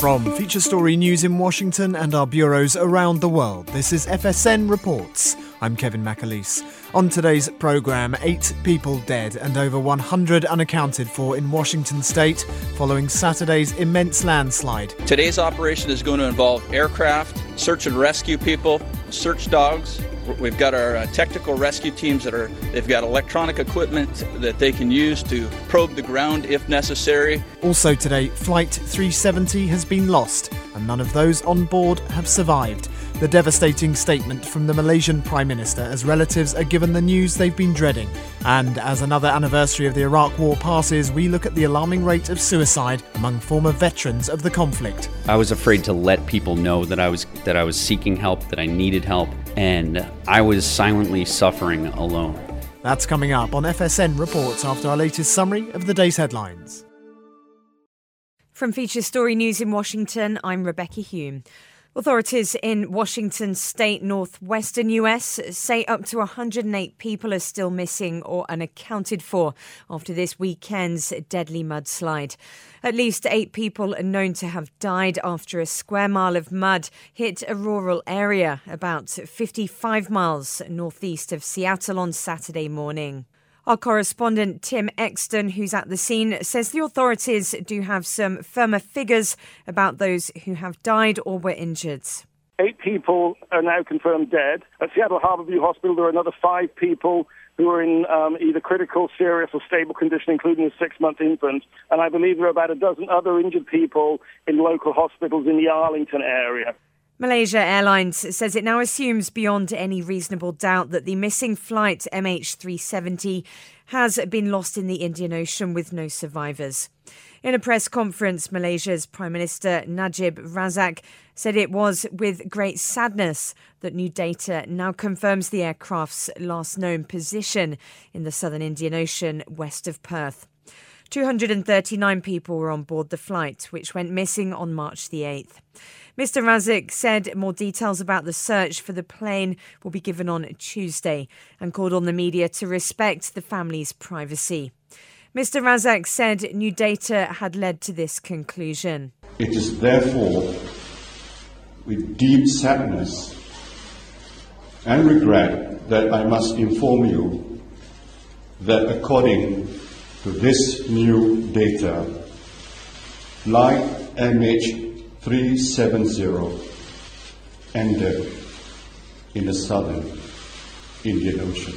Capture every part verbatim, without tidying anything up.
From Feature Story News in Washington and our bureaus around the world, this is F S N Reports. I'm Kevin McAleese. On today's programme, eight people dead and over one hundred unaccounted for in Washington state following Saturday's immense landslide. Today's operation is going to involve aircraft, search and rescue people, search dogs. We've got our uh, technical rescue teams that are, they've got electronic equipment that they can use to probe the ground if necessary. Also today, Flight three seventy has been lost and none of those on board have survived. The devastating statement from the Malaysian Prime Minister as relatives are given the news they've been dreading. And as another anniversary of the Iraq War passes, we look at the alarming rate of suicide among former veterans of the conflict. I was afraid to let people know that I was that I was seeking help, that I needed help, and I was silently suffering alone. That's coming up on F S N Reports after our latest summary of the day's headlines. From Feature Story News in Washington, I'm Rebecca Hume. Authorities in Washington state, northwestern U S, say up to one hundred eight people are still missing or unaccounted for after this weekend's deadly mudslide. At least eight people are known to have died after a square mile of mud hit a rural area about fifty-five miles northeast of Seattle on Saturday morning. Our correspondent Tim Exton, who's at the scene, says the authorities do have some firmer figures about those who have died or were injured. Eight people are now confirmed dead. At Seattle Harborview Hospital, there are another five people who are in um, either critical, serious or stable condition, including a six-month infant. And I believe there are about a dozen other injured people in local hospitals in the Arlington area. Malaysia Airlines says it now assumes beyond any reasonable doubt that the missing flight M H three seventy has been lost in the Indian Ocean with no survivors. In a press conference, Malaysia's Prime Minister Najib Razak said it was with great sadness that new data now confirms the aircraft's last known position in the southern Indian Ocean west of Perth. two hundred thirty-nine people were on board the flight, which went missing on March the eighth. Mister Razak said more details about the search for the plane will be given on Tuesday and called on the media to respect the family's privacy. Mister Razak said new data had led to this conclusion. It is therefore with deep sadness and regret that I must inform you that according to this new data, flight M H three seventy ended in the southern Indian Ocean.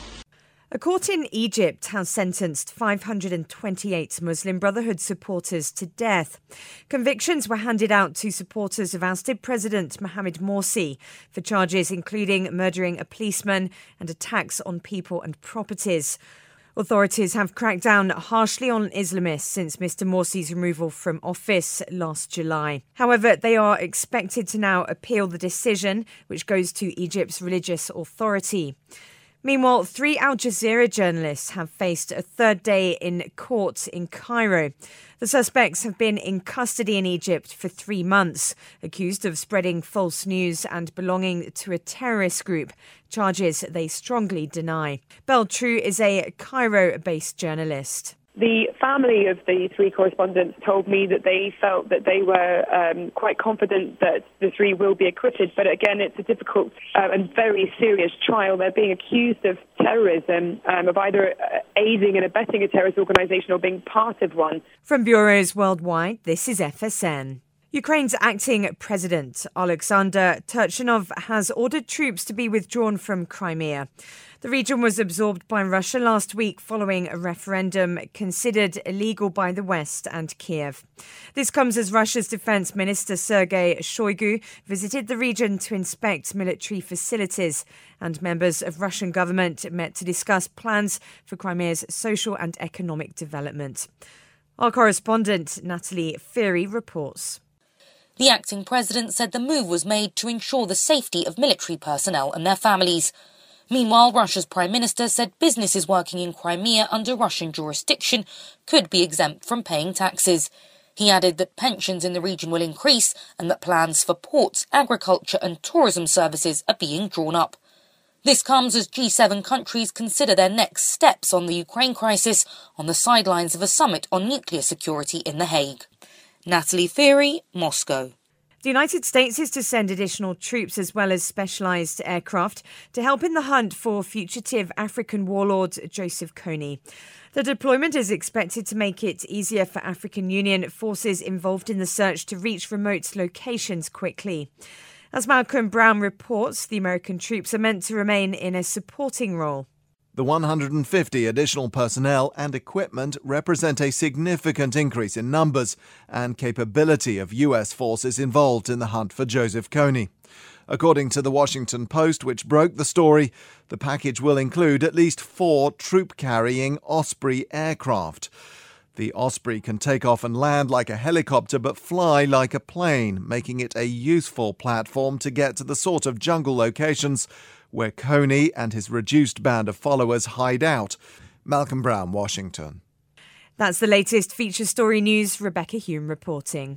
A court in Egypt has sentenced five hundred twenty-eight Muslim Brotherhood supporters to death. Convictions were handed out to supporters of ousted President Mohamed Morsi for charges including murdering a policeman and attacks on people and properties. Authorities have cracked down harshly on Islamists since Mister Morsi's removal from office last July. However, they are expected to now appeal the decision, which goes to Egypt's religious authority. Meanwhile, three Al Jazeera journalists have faced a third day in court in Cairo. The suspects have been in custody in Egypt for three months, accused of spreading false news and belonging to a terrorist group, charges they strongly deny. Belle True is a Cairo-based journalist. The family of the three correspondents told me that they felt that they were um, quite confident that the three will be acquitted. But again, it's a difficult uh, and very serious trial. They're being accused of terrorism, um, of either uh, aiding and abetting a terrorist organisation or being part of one. From bureaus worldwide, this is F S N. Ukraine's acting president, Alexander Turchinov, has ordered troops to be withdrawn from Crimea. The region was absorbed by Russia last week following a referendum considered illegal by the West and Kiev. This comes as Russia's defense minister Sergei Shoigu visited the region to inspect military facilities, and members of Russian government met to discuss plans for Crimea's social and economic development. Our correspondent Natalie Feary reports. The acting president said the move was made to ensure the safety of military personnel and their families. Meanwhile, Russia's prime minister said businesses working in Crimea under Russian jurisdiction could be exempt from paying taxes. He added that pensions in the region will increase and that plans for ports, agriculture and tourism services are being drawn up. This comes as G seven countries consider their next steps on the Ukraine crisis on the sidelines of a summit on nuclear security in The Hague. Natalie Theory, Moscow. The United States is to send additional troops as well as specialised aircraft to help in the hunt for fugitive African warlord Joseph Kony. The deployment is expected to make it easier for African Union forces involved in the search to reach remote locations quickly. As Malcolm Brown reports, the American troops are meant to remain in a supporting role. The one hundred fifty additional personnel and equipment represent a significant increase in numbers and capability of U S forces involved in the hunt for Joseph Kony. According to the Washington Post, which broke the story, the package will include at least four troop-carrying Osprey aircraft. The Osprey can take off and land like a helicopter but fly like a plane, making it a useful platform to get to the sort of jungle locations where Kony and his reduced band of followers hide out. Malcolm Brown, Washington. That's the latest Feature Story News. Rebecca Hume reporting.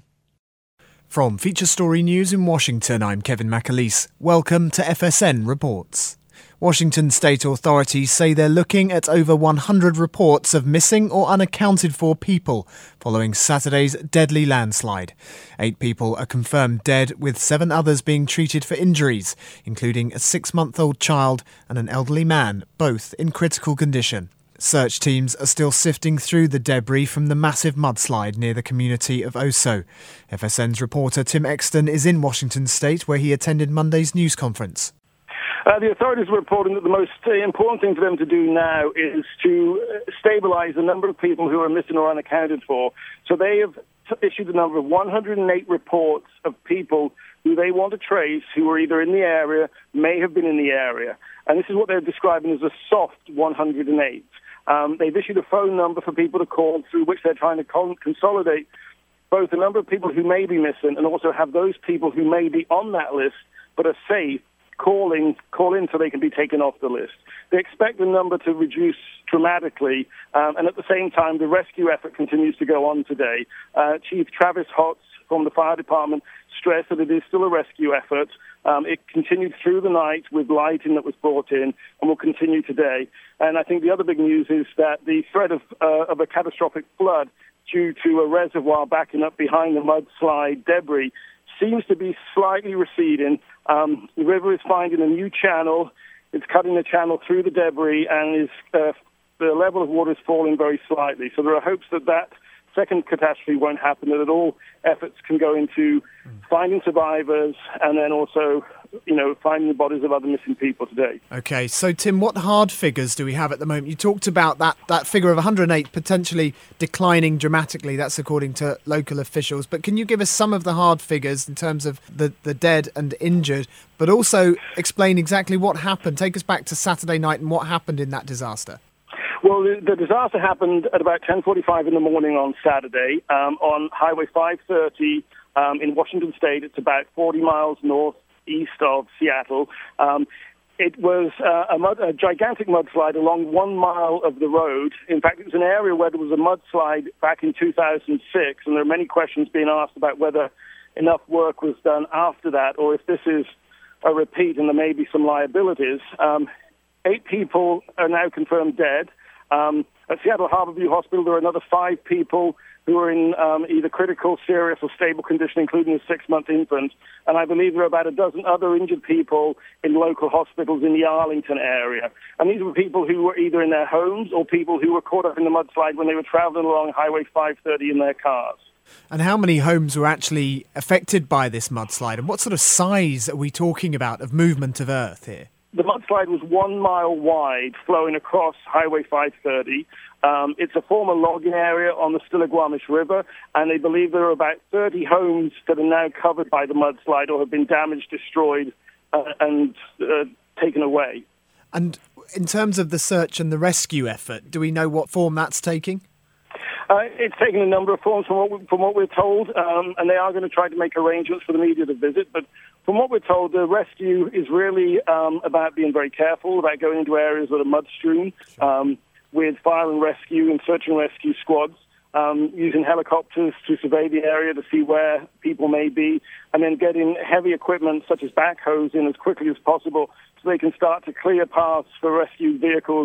From Feature Story News in Washington, I'm Kevin McAleese. Welcome to F S N Reports. Washington state authorities say they're looking at over one hundred reports of missing or unaccounted for people following Saturday's deadly landslide. Eight people are confirmed dead, with seven others being treated for injuries, including a six-month-old child and an elderly man, both in critical condition. Search teams are still sifting through the debris from the massive mudslide near the community of Oso. F S N's reporter Tim Exton is in Washington state, where he attended Monday's news conference. Uh, the authorities are reporting that the most uh, important thing for them to do now is to uh, stabilise the number of people who are missing or unaccounted for. So they have t- issued a number of one hundred eight reports of people who they want to trace, who are either in the area, may have been in the area. And this is what they're describing as a soft one hundred eight. Um, they've issued a phone number for people to call, through which they're trying to con- consolidate both the number of people who may be missing and also have those people who may be on that list but are safe calling, call in so they can be taken off the list. They expect the number to reduce dramatically, um, and at the same time, the rescue effort continues to go on today. Uh, Chief Travis Hotz from the fire department stressed that it is still a rescue effort. Um, it continued through the night with lighting that was brought in and will continue today. And I think the other big news is that the threat of, uh, of a catastrophic flood due to a reservoir backing up behind the mudslide debris seems to be slightly receding. Um, the river is finding a new channel. It's cutting the channel through the debris, and is, uh, the level of water is falling very slightly. So there are hopes that that second catastrophe won't happen, that all efforts can go into finding survivors and then also, you know, finding the bodies of other missing people today. OK, so Tim, what hard figures do we have at the moment? You talked about that, that figure of one hundred eight potentially declining dramatically. That's according to local officials. But can you give us some of the hard figures in terms of the, the dead and injured, but also explain exactly what happened? Take us back to Saturday night and what happened in that disaster. Well, the, the disaster happened at about ten forty-five in the morning on Saturday um, on Highway five thirty um, in Washington State. It's about forty miles northeast of Seattle. Um, it was uh, a, mud, a gigantic mudslide along one mile of the road. In fact, it was an area where there was a mudslide back in two thousand six, and there are many questions being asked about whether enough work was done after that, or if this is a repeat and there may be some liabilities. Um, eight people are now confirmed dead. Um, at Seattle Harborview Hospital, there are another five people who are in um, either critical, serious, or stable condition, including a six-month infant. And I believe there are about a dozen other injured people in local hospitals in the Arlington area. And these were people who were either in their homes or people who were caught up in the mudslide when they were traveling along Highway five thirty in their cars. And how many homes were actually affected by this mudslide? And what sort of size are we talking about of movement of earth here? The mudslide was one mile wide, flowing across Highway five thirty. Um, it's a former logging area on the Stillaguamish River, and they believe there are about thirty homes that are now covered by the mudslide or have been damaged, destroyed, uh, and uh, taken away. And in terms of the search and the rescue effort, do we know what form that's taking? Uh, it's taken a number of forms from what, we, from what we're told, um, and they are going to try to make arrangements for the media to visit. But from what we're told, the rescue is really um, about being very careful, about going into areas that are mud-strewn, um, with fire and rescue and search and rescue squads, um, using helicopters to survey the area to see where people may be, and then getting heavy equipment such as backhoes in as quickly as possible so they can start to clear paths for rescue vehicles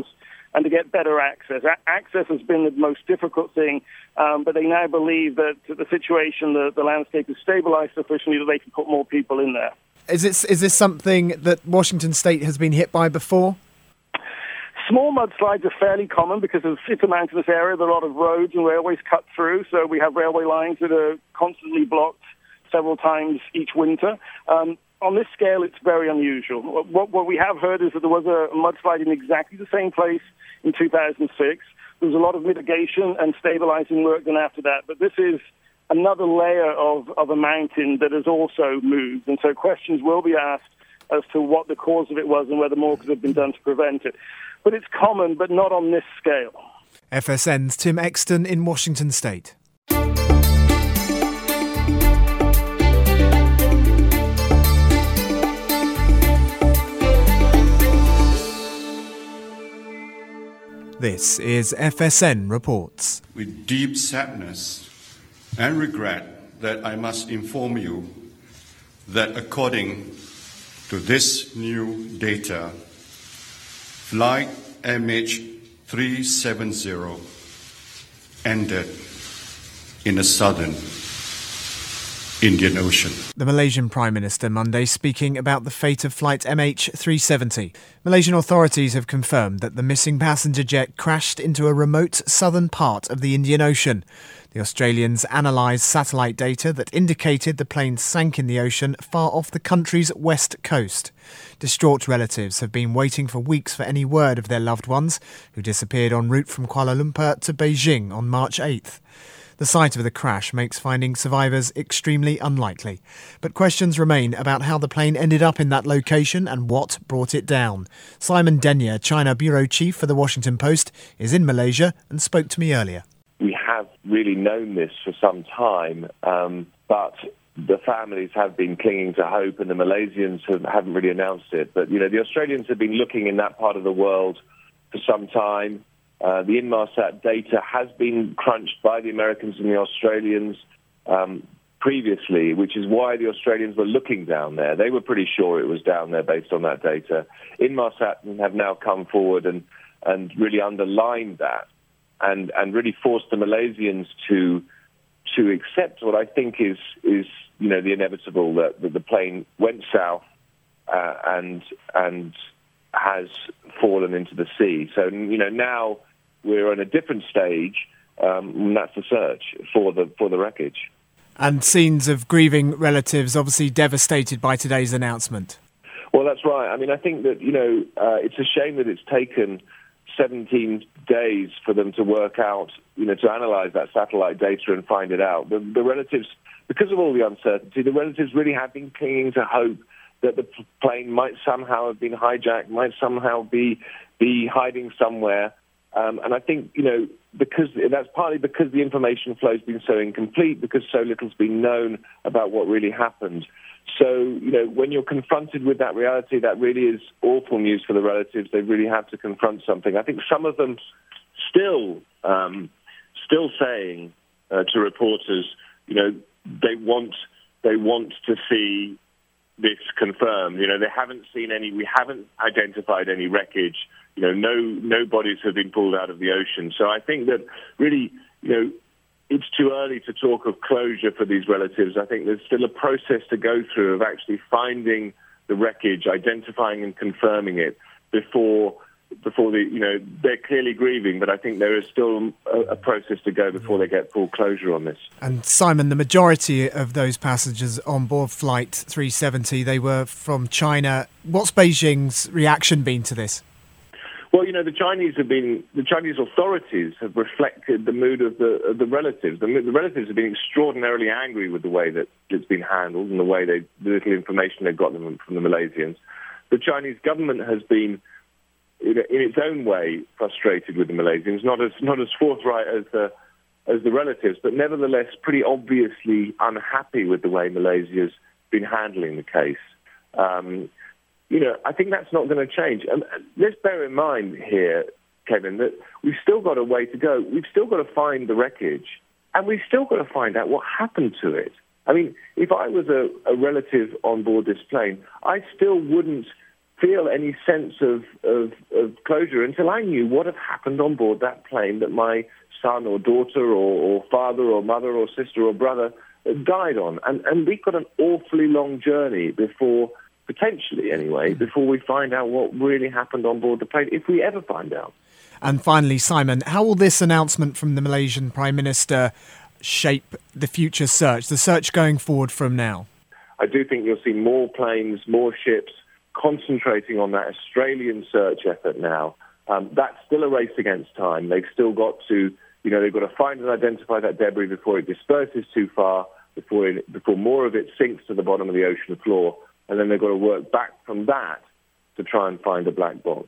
and to get better access. A- access has been the most difficult thing, um, but they now believe that the situation, the, the landscape is stabilized sufficiently that they can put more people in there. Is this, is this something that Washington State has been hit by before? Small mudslides are fairly common because it's a mountainous area. There are a lot of roads and railways cut through, so we have railway lines that are constantly blocked several times each winter. Um, on this scale, it's very unusual. What, what we have heard is that there was a mudslide in exactly the same place in two thousand six. There was a lot of mitigation and stabilizing work done after that, but this is another layer of, of a mountain that has also moved, and so questions will be asked as to what the cause of it was and whether more could have been done to prevent it. But it's common, but not on this scale. F S N's Tim Exton in Washington State. This is F S N Reports. With deep sadness and regret that I must inform you that according to this new data, Flight M H three seventy ended in the southern Indian Ocean. The Malaysian Prime Minister Monday speaking about the fate of Flight M H three seventy. Malaysian authorities have confirmed that the missing passenger jet crashed into a remote southern part of the Indian Ocean. The Australians analysed satellite data that indicated the plane sank in the ocean far off the country's west coast. Distraught relatives have been waiting for weeks for any word of their loved ones, who disappeared en route from Kuala Lumpur to Beijing on March eighth. The site of the crash makes finding survivors extremely unlikely. But questions remain about how the plane ended up in that location and what brought it down. Simon Denyer, China Bureau Chief for The Washington Post, is in Malaysia and spoke to me earlier. We have really known this for some time, um, but the families have been clinging to hope and the Malaysians have, haven't really announced it. But, you know, the Australians have been looking in that part of the world for some time. Uh, the Inmarsat data has been crunched by the Americans and the Australians um, previously, which is why the Australians were looking down there. They were pretty sure it was down there based on that data. Inmarsat have now come forward and, and really underlined that and, and really forced the Malaysians to to accept what I think is, is you know, the inevitable, that, that the plane went south uh, and and has fallen into the sea. So, you know, now we're on a different stage, um, and that's the search for the for the wreckage. And scenes of grieving relatives obviously devastated by today's announcement. Well, that's right. I mean, I think that, you know, uh, it's a shame that it's taken seventeen days for them to work out, you know, to analyze that satellite data and find it out. The, the relatives, because of all the uncertainty, the relatives really have been clinging to hope that the plane might somehow have been hijacked, might somehow be be hiding somewhere. Um, and I think, you know, because that's partly because the information flow has been so incomplete, because so little's been known about what really happened. So, you know, when you're confronted with that reality, that really is awful news for the relatives. They really have to confront something. I think some of them still, um, still saying uh, to reporters, you know, they want they want to see this confirmed. You know, they haven't seen any. We haven't identified any wreckage. You know, no no bodies have been pulled out of the ocean. So I think that really, you know, it's too early to talk of closure for these relatives. I think there's still a process to go through of actually finding the wreckage, identifying and confirming it before before the, you know, they're clearly grieving, but I think there is still a, a process to go before they get full closure on this. And Simon, the majority of those passengers on board Flight three seventy, they were from China. What's Beijing's reaction been to this? Well, you know, the Chinese have been, the Chinese authorities have reflected the mood of the of the relatives. The, the relatives have been extraordinarily angry with the way that it's been handled and the way they, the little information they've got from, from the Malaysians. The Chinese government has been, in, in its own way, frustrated with the Malaysians, not as not as forthright as the as the relatives, but nevertheless pretty obviously unhappy with the way Malaysia's been handling the case. Um, You know, I think that's not going to change. And let's bear in mind here, Kevin, that we've still got a way to go. We've still got to find the wreckage, and we've still got to find out what happened to it. I mean, if I was a, a relative on board this plane, I still wouldn't feel any sense of, of, of closure until I knew what had happened on board that plane that my son or daughter or, or father or mother or sister or brother died on. And, and we've got an awfully long journey before, potentially anyway, before we find out what really happened on board the plane, if we ever find out. And finally, Simon, how will this announcement from the Malaysian Prime Minister shape the future search, the search going forward from now? I do think you'll see more planes, more ships concentrating on that Australian search effort now. Um, that's still a race against time. They've still got to, you know, they've got to find and identify that debris before it disperses too far, before it, before more of it sinks to the bottom of the ocean floor, and then they've got to work back from that to try and find a black box.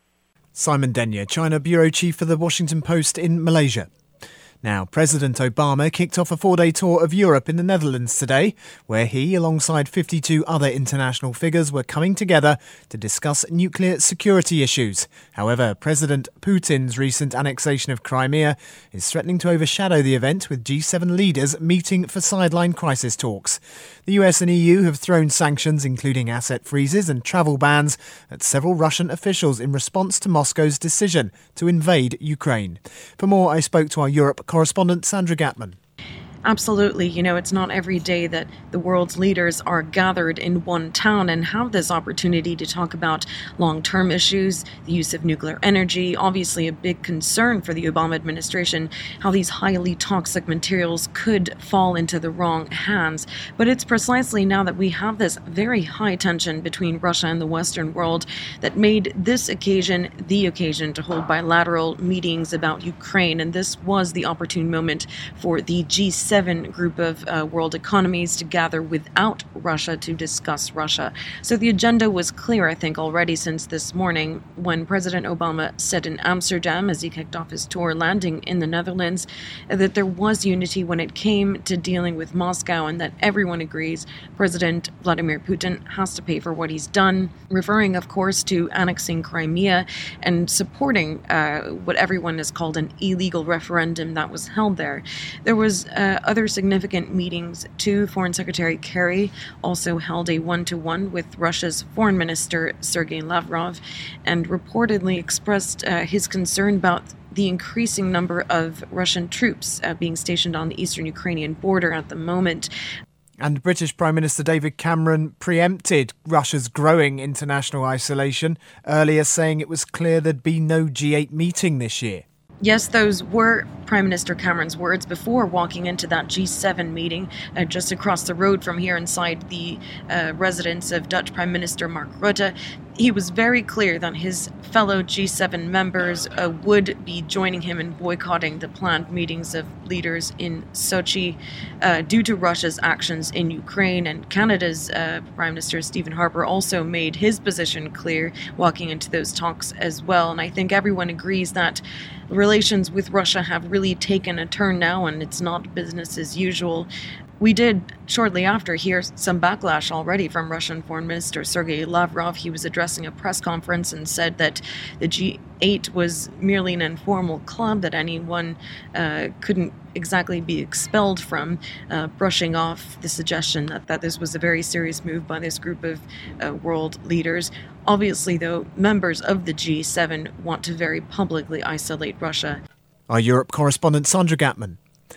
Simon Denyer, China Bureau Chief for The Washington Post in Malaysia. Now, President Obama kicked off a four-day tour of Europe in the Netherlands today, where he, alongside fifty-two other international figures, were coming together to discuss nuclear security issues. However, President Putin's recent annexation of Crimea is threatening to overshadow the event, with G seven leaders meeting for sideline crisis talks. The U S and E U have thrown sanctions, including asset freezes and travel bans, at several Russian officials in response to Moscow's decision to invade Ukraine. For more, I spoke to our Europe correspondent Sandra Gatman. Absolutely. You know, it's not every day that the world's leaders are gathered in one town and have this opportunity to talk about long-term issues, the use of nuclear energy, obviously a big concern for the Obama administration, how these highly toxic materials could fall into the wrong hands. But it's precisely now that we have this very high tension between Russia and the Western world that made this occasion the occasion to hold bilateral meetings about Ukraine. And this was the opportune moment for the G seven group of uh, world economies to gather without Russia to discuss Russia. So the agenda was clear, I think, already since this morning when President Obama said in Amsterdam, as he kicked off his tour landing in the Netherlands, that there was unity when it came to dealing with Moscow and that everyone agrees President Vladimir Putin has to pay for what he's done, referring, of course, to annexing Crimea and supporting uh, what everyone has called an illegal referendum that was held there. There was uh, other significant meetings too. Foreign Secretary Kerry also held a one-to-one with Russia's Foreign Minister Sergei Lavrov and reportedly expressed uh, his concern about the increasing number of Russian troops uh, being stationed on the eastern Ukrainian border at the moment. And British Prime Minister David Cameron preempted Russia's growing international isolation, earlier saying it was clear there'd be no G eight meeting this year. Yes, those were Prime Minister Cameron's words before walking into that G seven meeting uh, just across the road from here inside the uh, residence of Dutch Prime Minister Mark Rutte. He was very clear that his fellow G seven members uh, would be joining him in boycotting the planned meetings of leaders in Sochi uh, due to Russia's actions in Ukraine. And Canada's uh, Prime Minister Stephen Harper also made his position clear walking into those talks as well. And I think everyone agrees that relations with Russia have really taken a turn now, and it's not business as usual. We did, shortly after, hear some backlash already from Russian Foreign Minister Sergei Lavrov. He was addressing a press conference and said that the G eight was merely an informal club that anyone uh, couldn't exactly be expelled from, uh, brushing off the suggestion that, that this was a very serious move by this group of uh, world leaders. Obviously, though, members of the G seven want to very publicly isolate Russia. Our Europe correspondent Sandra Gatman.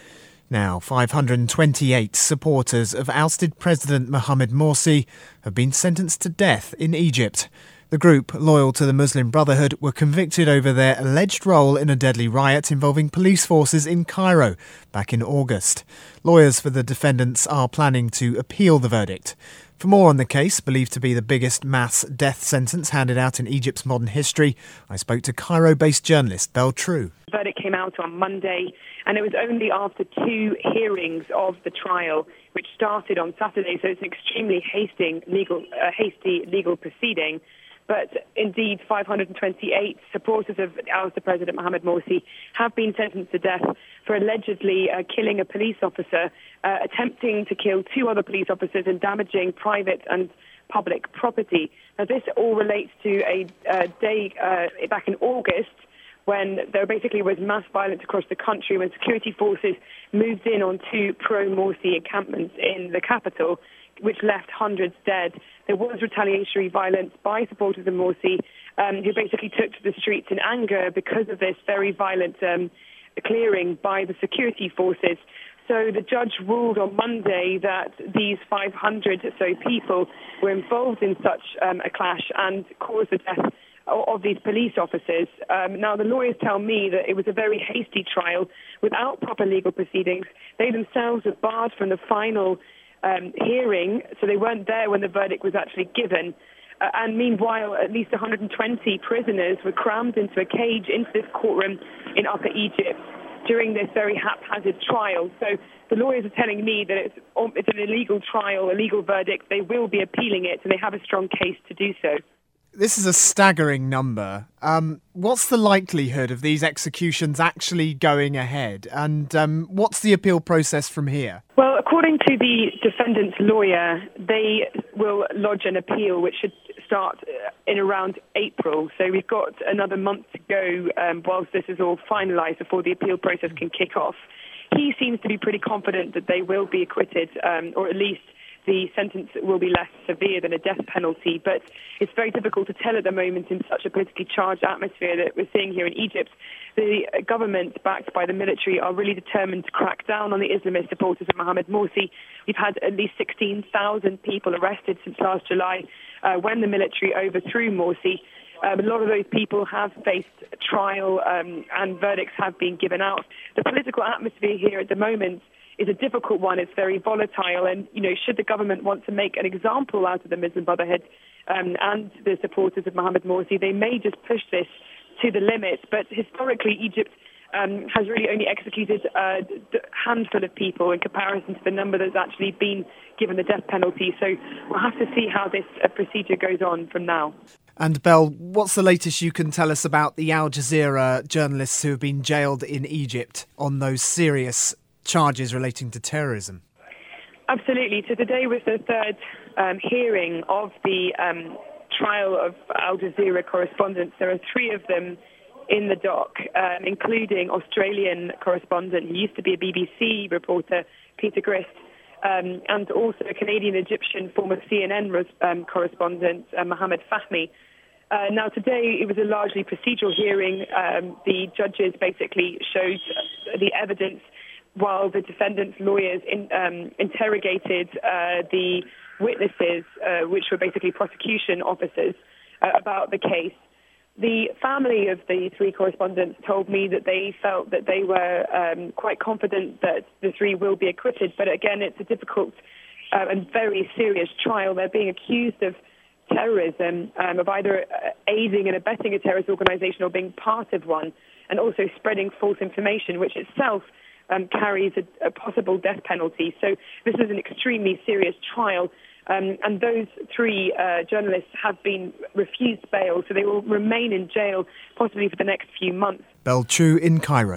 Now, five hundred twenty-eight supporters of ousted President Mohamed Morsi have been sentenced to death in Egypt. The group, loyal to the Muslim Brotherhood, were convicted over their alleged role in a deadly riot involving police forces in Cairo back in August. Lawyers for the defendants are planning to appeal the verdict. For more on the case, believed to be the biggest mass death sentence handed out in Egypt's modern history, I spoke to Cairo-based journalist Belle True. The verdict came out on Monday, and it was only after two hearings of the trial, which started on Saturday, so it's an extremely hasty legal, uh, hasty legal proceeding. But indeed, five hundred twenty-eight supporters of ousted President Mohamed Morsi have been sentenced to death for allegedly uh, killing a police officer, uh, attempting to kill two other police officers and damaging private and public property. Now, this all relates to a uh, day uh, back in August when there basically was mass violence across the country when security forces moved in on two pro-Morsi encampments in the capital, which left hundreds dead. There was retaliatory violence by supporters of Morsi, um, who basically took to the streets in anger because of this very violent um, clearing by the security forces. So the judge ruled on Monday that these five hundred or so people were involved in such um, a clash and caused the death of these police officers. Um, now, the lawyers tell me that it was a very hasty trial without proper legal proceedings. They themselves were barred from the final um, hearing, so they weren't there when the verdict was actually given. Uh, and meanwhile, at least one hundred twenty prisoners were crammed into a cage into this courtroom in Upper Egypt during this very haphazard trial. So the lawyers are telling me that it's, it's an illegal trial, a legal verdict. They will be appealing it, and they have a strong case to do so. This is a staggering number. Um, what's the likelihood of these executions actually going ahead? And um, what's the appeal process from here? Well, according to the defendant's lawyer, they will lodge an appeal which should start in around April. So we've got another month to go um, whilst this is all finalised before the appeal process can kick off. He seems to be pretty confident that they will be acquitted, um, or at least the sentence will be less severe than a death penalty, but it's very difficult to tell at the moment in such a politically charged atmosphere that we're seeing here in Egypt. The government, backed by the military, are really determined to crack down on the Islamist supporters of Mohamed Morsi. We've had at least sixteen thousand people arrested since last July uh, when the military overthrew Morsi. Um, a lot of those people have faced trial um, and verdicts have been given out. The political atmosphere here at the moment is a difficult one. It's very volatile, and you know, should the government want to make an example out of the Muslim Brotherhood um, and the supporters of Mohamed Morsi, they may just push this to the limit. But historically, Egypt um, has really only executed a handful of people in comparison to the number that's actually been given the death penalty. So we'll have to see how this uh, procedure goes on from now. And Belle, what's the latest you can tell us about the Al Jazeera journalists who have been jailed in Egypt on those serious charges relating to terrorism? Absolutely. So today was the third um, hearing of the um, trial of Al Jazeera correspondents. There are three of them in the dock, um, including Australian correspondent, who used to be a B B C reporter, Peter Grist, um, and also a Canadian-Egyptian former C N N um, correspondent, uh, Mohamed Fahmy. Uh, now, today it was a largely procedural hearing. Um, the judges basically showed the evidence while the defendant's lawyers in, um, interrogated uh, the witnesses, uh, which were basically prosecution officers, uh, about the case. The family of the three correspondents told me that they felt that they were um, quite confident that the three will be acquitted, but again, it's a difficult uh, and very serious trial. They're being accused of terrorism, um, of either aiding and abetting a terrorist organisation or being part of one, and also spreading false information, which itself Um, carries a, a possible death penalty. So this is an extremely serious trial, um, and those three uh, journalists have been refused bail, so they will remain in jail possibly for the next few months. Belle True in Cairo.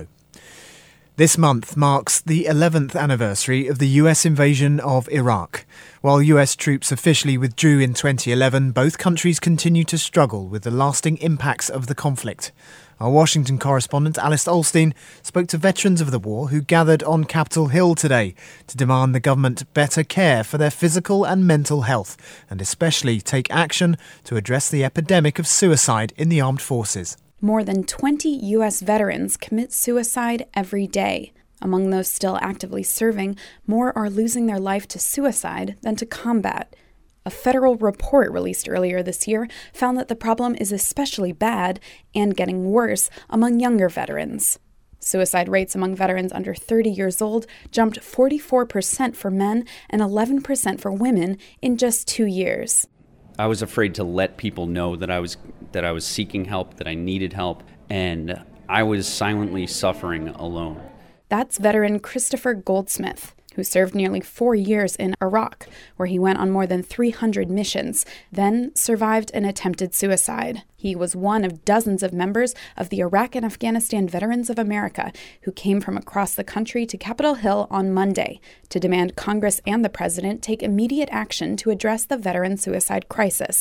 This month marks the eleventh anniversary of the U S invasion of Iraq. While U S troops officially withdrew in twenty eleven, both countries continue to struggle with the lasting impacts of the conflict. Our Washington correspondent Alice Olstein spoke to veterans of the war who gathered on Capitol Hill today to demand the government better care for their physical and mental health, and especially take action to address the epidemic of suicide in the armed forces. More than twenty U S veterans commit suicide every day. Among those still actively serving, more are losing their life to suicide than to combat. A federal report released earlier this year found that the problem is especially bad and getting worse among younger veterans. Suicide rates among veterans under thirty years old jumped forty-four percent for men and eleven percent for women in just two years. I was afraid to let people know that I was that I was seeking help, that I needed help, and I was silently suffering alone. That's veteran Christopher Goldsmith, who served nearly four years in Iraq, where he went on more than three hundred missions, then survived an attempted suicide. He was one of dozens of members of the Iraq and Afghanistan Veterans of America who came from across the country to Capitol Hill on Monday to demand Congress and the president take immediate action to address the veteran suicide crisis.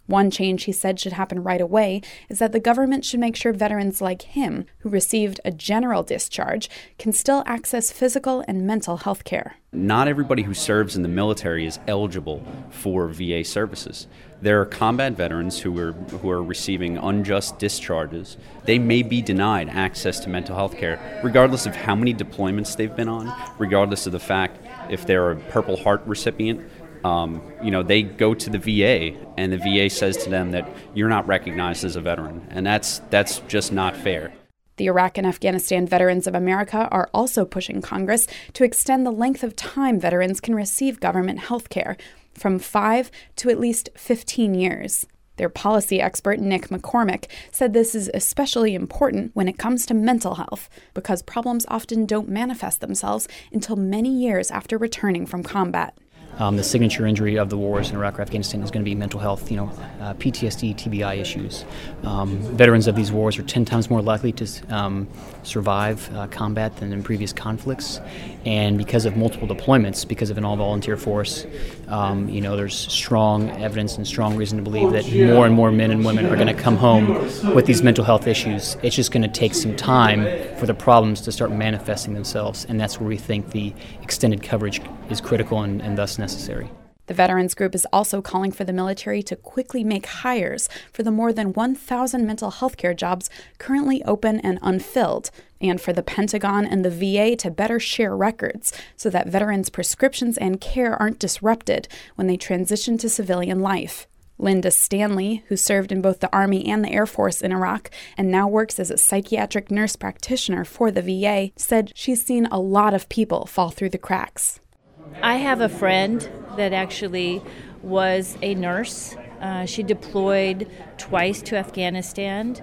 One change he said should happen right away is that the government should make sure veterans like him, who received a general discharge, can still access physical and mental health care. Not everybody who serves in the military is eligible for V A services. There are combat veterans who are who are receiving unjust discharges. They may be denied access to mental health care, regardless of how many deployments they've been on, regardless of the fact if they're a Purple Heart recipient. Um, you know, they go to the V A, and the V A says to them that you're not recognized as a veteran, and that's that's just not fair. The Iraq and Afghanistan Veterans of America are also pushing Congress to extend the length of time veterans can receive government health care from five to at least fifteen years. Their policy expert, Nick McCormick, said this is especially important when it comes to mental health, because problems often don't manifest themselves until many years after returning from combat. Um, the signature injury of the wars in Iraq or Afghanistan is going to be mental health, you know, uh, P T S D, T B I issues. Um, veterans of these wars are ten times more likely to um, survive uh, combat than in previous conflicts. And because of multiple deployments, because of an all-volunteer force, um, you know, there's strong evidence and strong reason to believe that more and more men and women are going to come home with these mental health issues. It's just going to take some time for the problems to start manifesting themselves, and that's where we think the extended coverage is critical and, and thus necessary. The Veterans Group is also calling for the military to quickly make hires for the more than one thousand mental health care jobs currently open and unfilled, and for the Pentagon and the V A to better share records so that veterans' prescriptions and care aren't disrupted when they transition to civilian life. Linda Stanley, who served in both the Army and the Air Force in Iraq and now works as a psychiatric nurse practitioner for the V A, said she's seen a lot of people fall through the cracks. I have a friend that actually was a nurse. Uh, she deployed twice to Afghanistan.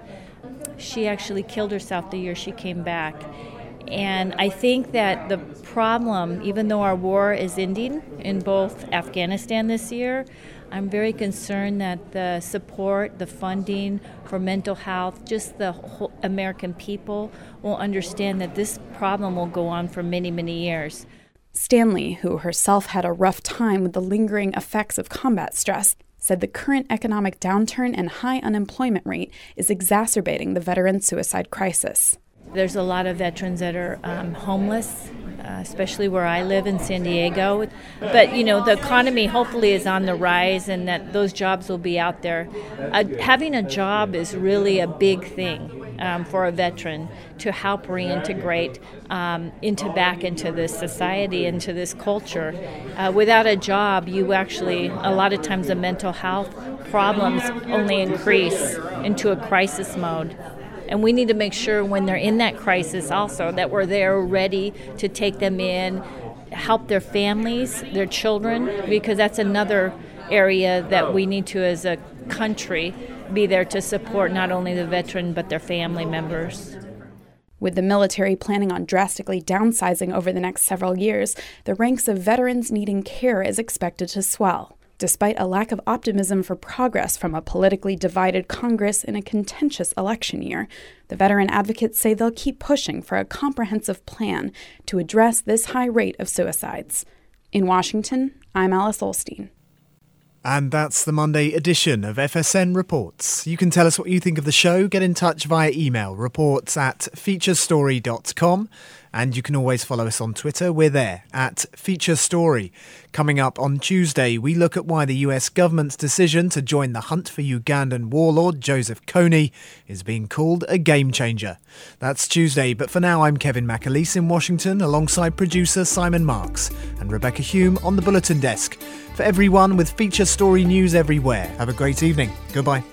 She actually killed herself the year she came back. And I think that the problem, even though our war is ending in both Afghanistan this year, I'm very concerned that the support, the funding for mental health, just the whole American people will understand that this problem will go on for many, many years. Stanley, who herself had a rough time with the lingering effects of combat stress, said the current economic downturn and high unemployment rate is exacerbating the veteran suicide crisis. There's a lot of veterans that are um, homeless, uh, especially where I live in San Diego. But, you know, the economy hopefully is on the rise and that those jobs will be out there. Uh, having a job is really a big thing. Um, for a veteran to help reintegrate um, into back into this society, into this culture. Uh, without a job, you actually, a lot of times the mental health problems only increase into a crisis mode. And we need to make sure when they're in that crisis also that we're there ready to take them in, help their families, their children, because that's another area that we need to, as a country, be there to support not only the veteran but their family members. With the military planning on drastically downsizing over the next several years, the ranks of veterans needing care is expected to swell. Despite a lack of optimism for progress from a politically divided Congress in a contentious election year, the veteran advocates say they'll keep pushing for a comprehensive plan to address this high rate of suicides. In Washington, I'm Alice Olstein. And that's the Monday edition of F S N Reports. You can tell us what you think of the show. Get in touch via email, reports at featurestory dot com. And you can always follow us on Twitter. We're there, at FeatureStory. Coming up on Tuesday, we look at why the U S government's decision to join the hunt for Ugandan warlord Joseph Kony is being called a game changer. That's Tuesday, but for now I'm Kevin McAleese in Washington alongside producer Simon Marks and Rebecca Hume on the Bulletin Desk. For everyone with Feature Story news everywhere, have a great evening. Goodbye.